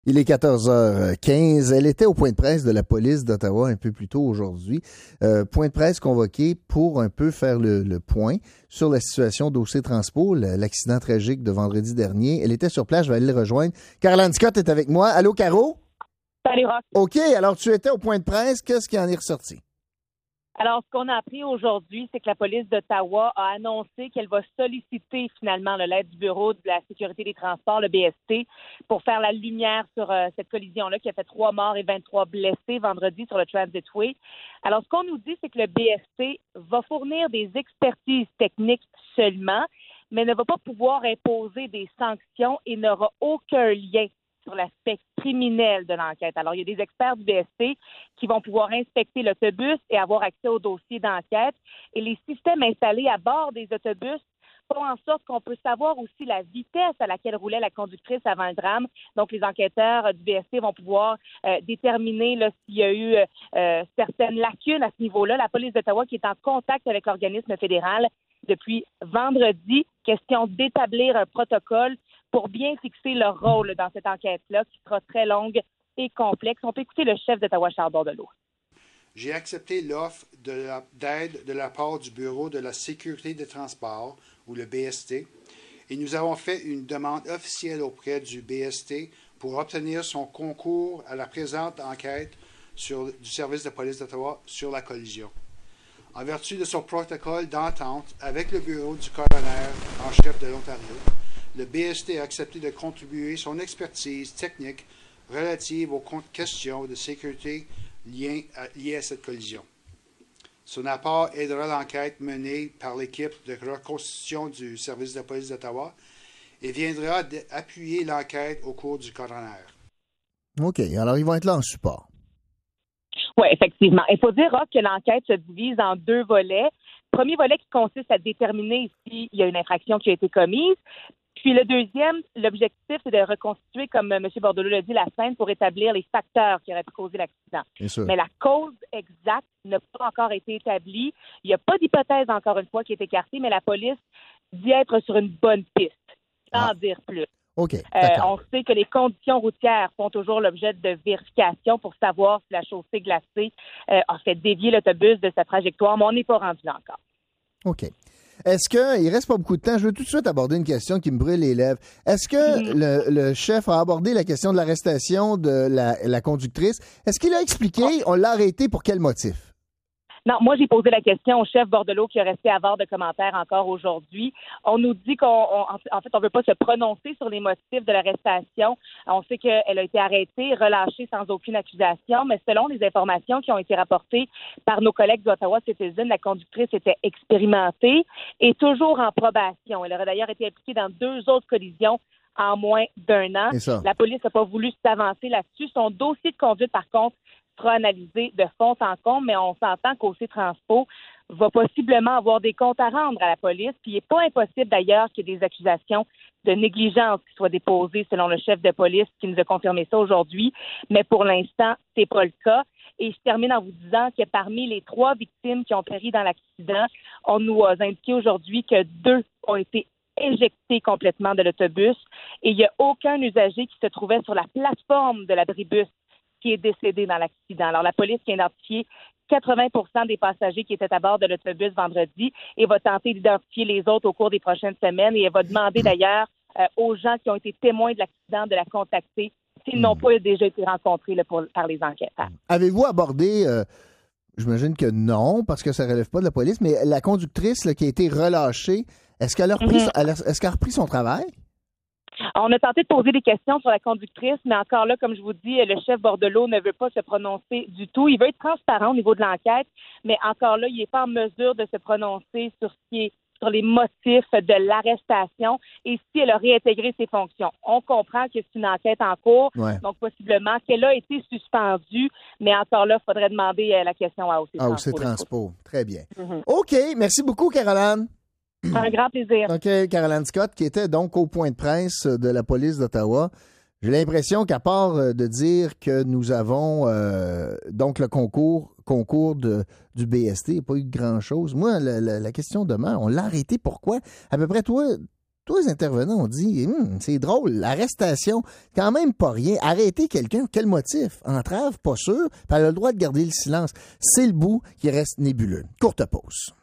Il est 14h15. Elle était au point de presse de la police d'Ottawa un peu plus tôt aujourd'hui. Point de presse convoqué pour un peu faire le point sur la situation d'OC Transpo, l'accident tragique de vendredi dernier. Elle était sur place, je vais aller le rejoindre. Caroline Scott est avec moi. Allô, Caro? Salut, Rock. OK, alors tu étais au point de presse. Qu'est-ce qui en est ressorti? Alors, ce qu'on a appris aujourd'hui, c'est que la police d'Ottawa a annoncé qu'elle va solliciter finalement l'aide du Bureau de la sécurité des transports, le BST, pour faire la lumière sur cette collision-là qui a fait 3 morts et 23 blessés vendredi sur le Transitway. Alors, ce qu'on nous dit, c'est que le BST va fournir des expertises techniques seulement, mais ne va pas pouvoir imposer des sanctions et n'aura aucun lien sur l'aspect criminel de l'enquête. Alors, il y a des experts du BST qui vont pouvoir inspecter l'autobus et avoir accès au dossier d'enquête. Et les systèmes installés à bord des autobus font en sorte qu'on peut savoir aussi la vitesse à laquelle roulait la conductrice avant le drame. Donc, les enquêteurs du BST vont pouvoir déterminer là, s'il y a eu certaines lacunes à ce niveau-là. La police d'Ottawa qui est en contact avec l'organisme fédéral depuis vendredi, question d'établir un protocole pour bien fixer leur rôle dans cette enquête-là, qui sera très longue et complexe. On peut écouter le chef d'Ottawa, Charles Bordelot. J'ai accepté l'offre d'aide de la part du Bureau de la sécurité des transports, ou le BST, et nous avons fait une demande officielle auprès du BST pour obtenir son concours à la présente enquête du service de police d'Ottawa sur la collision. En vertu de son protocole d'entente avec le Bureau du coroner en chef de l'Ontario, le BST a accepté de contribuer son expertise technique relative aux questions de sécurité liées à cette collision. Son apport aidera l'enquête menée par l'équipe de reconstitution du service de police d'Ottawa et viendra appuyer l'enquête au cours du coroner. OK, alors ils vont être là en support. Oui, effectivement. Il faut dire, Roch, que l'enquête se divise en 2 volets. Premier volet qui consiste à déterminer s'il y a une infraction qui a été commise. Puis le deuxième, l'objectif, c'est de reconstituer, comme M. Bordelot l'a dit, la scène pour établir les facteurs qui auraient pu causer l'accident. Mais la cause exacte n'a pas encore été établie. Il n'y a pas d'hypothèse, encore une fois, qui est écartée, mais la police dit être sur une bonne piste, sans en dire plus. Okay, on sait que les conditions routières font toujours l'objet de vérification pour savoir si la chaussée glacée a fait dévier l'autobus de sa trajectoire, mais on n'est pas rendu là encore. OK. Est-ce qu'il reste pas beaucoup de temps? Je veux tout de suite aborder une question qui me brûle les lèvres. Est-ce que le chef a abordé la question de l'arrestation de la conductrice? Est-ce qu'il a expliqué, on l'a arrêté pour quel motif? Non, moi, j'ai posé la question au chef Bordelot qui est resté avare de commentaires encore aujourd'hui. On nous dit on veut pas se prononcer sur les motifs de l'arrestation. On sait qu'elle a été arrêtée, relâchée sans aucune accusation, mais selon les informations qui ont été rapportées par nos collègues d'Ottawa Citizen, la conductrice était expérimentée et toujours en probation. Elle aurait d'ailleurs été impliquée dans 2 autres collisions en moins d'1 an. La police n'a pas voulu s'avancer là-dessus. Son dossier de conduite, par contre, sera analysé de fond en comble, mais on s'entend qu'OC Transpo va possiblement avoir des comptes à rendre à la police. Puis il n'est pas impossible d'ailleurs qu'il y ait des accusations de négligence qui soient déposées selon le chef de police qui nous a confirmé ça aujourd'hui. Mais pour l'instant, c'est pas le cas. Et je termine en vous disant que parmi les 3 victimes qui ont péri dans l'accident, on nous a indiqué aujourd'hui que 2 ont été éjectés complètement de l'autobus et il n'y a aucun usager qui se trouvait sur la plateforme de l'abribus qui est décédé dans l'accident. Alors, la police qui a identifié 80% des passagers qui étaient à bord de l'autobus vendredi et va tenter d'identifier les autres au cours des prochaines semaines et elle va demander d'ailleurs aux gens qui ont été témoins de l'accident de la contacter s'ils n'ont pas déjà été rencontrés là, par les enquêteurs. Avez-vous abordé, j'imagine que non, parce que ça ne relève pas de la police, mais la conductrice là, qui a été relâchée, est-ce qu'elle a repris son travail? On a tenté de poser des questions sur la conductrice, mais encore là, comme je vous dis, le chef Bordelot ne veut pas se prononcer du tout. Il veut être transparent au niveau de l'enquête, mais encore là, il n'est pas en mesure de se prononcer sur les motifs de l'arrestation et si elle a réintégré ses fonctions. On comprend que c'est une enquête en cours, donc possiblement qu'elle a été suspendue, mais encore là, il faudrait demander la question à OC Transpo. OC Transpo, très bien. OK, merci beaucoup, Caroline. Un grand plaisir. OK, Caroline Scott, qui était donc au point de presse de la police d'Ottawa. J'ai l'impression qu'à part de dire que nous avons donc le concours du BST, il n'y a pas eu grand-chose. Moi, la question demeure, on l'a arrêté pourquoi? À peu près, toi, tous les intervenants ont dit c'est drôle, l'arrestation, quand même pas rien. Arrêter quelqu'un, quel motif? Entrave, pas sûr, puis elle a le droit de garder le silence. C'est le bout qui reste nébuleux. Courte pause.